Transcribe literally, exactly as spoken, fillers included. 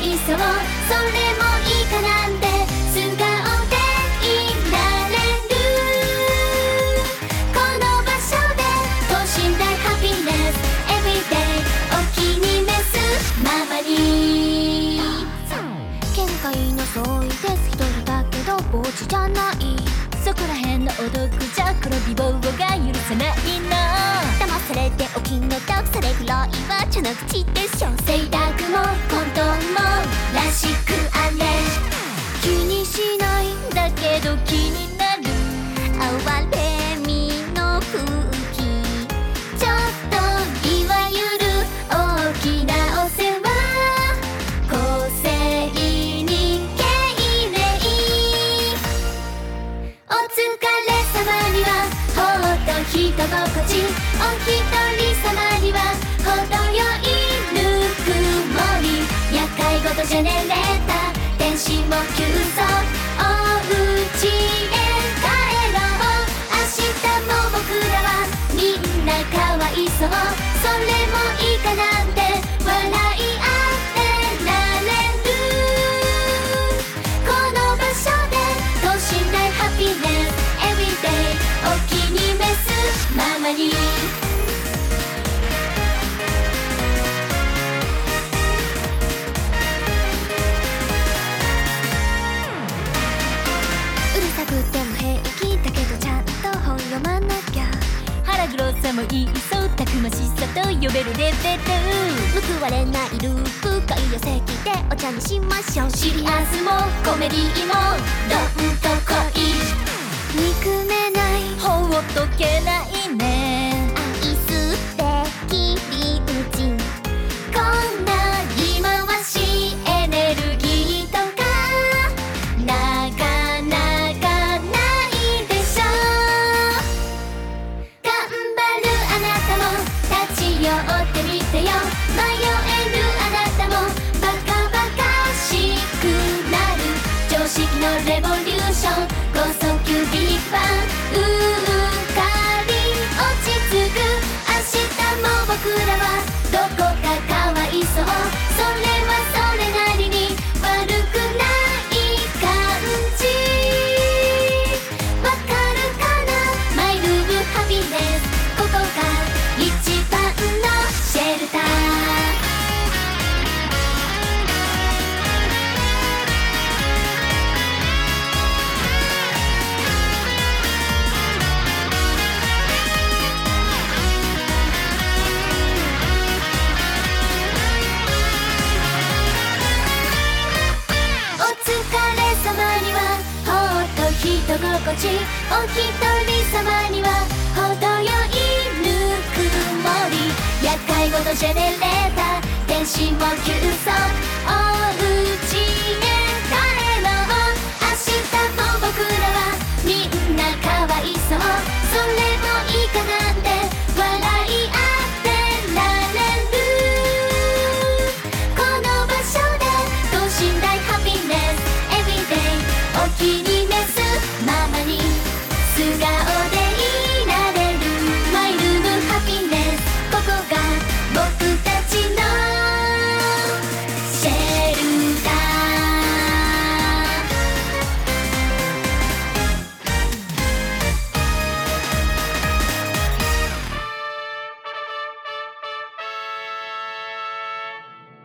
いそう、それもいいかなんて素顔でいられる。この場所で等身大ハピネス Everyday お気に召すままに。 見解の相違です一人だけど帽子じゃない、 そこらへんのお得じゃ黒美貌が許せないの。 騙されてお気の毒、それぐらいは茶の口でしょ。 性格もコントもらしくあれ。 気にしないだけど気になる哀れみの空気、 ちょっといわゆる大きなお世話。個性に敬礼。お疲れ様にはほっと人心地、お一人様には程よいぬくもり。厄介ごとジェネレーター天使も急速、おうちへ帰ろう。明日も僕らはみんなかわいそう、それもいいかなんて笑い合ってられる。この場所で等身大ハピネス Everyday お気に召すままに。 うるさくても平気だけどちゃんと本読まなきゃ。 腹黒さもいいそう、たくましさと呼べるレベル。 報われないループ会を席でお茶にしましょう。 シリアスもコメディもどんと来い。 憎めないほっとけないね。 愛すべき理不尽、 こんな言い回しエネルギーとかなかなかないでしょ。頑張るあなたも立ち寄ってみてよ。迷えるあなたもバカバカしくなる。常識のレボリューション、高速球ビッグバン、うっかり落ち着く。明日も僕らはどこかかわいそう、それはそれなりに悪くない感じ。わかるかなマイルームハピネス、ここが一番のシェルター。お疲れ様にはほっと人心地、お一人様には程よいぬくもり。厄介ごとジェネレーター天使も急速、